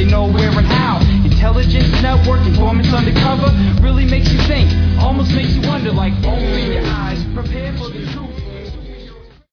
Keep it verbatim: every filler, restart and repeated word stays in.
they know where and how. Intelligence network, informants undercover, really makes you think, almost makes you wonder, like open your eyes, prepare for the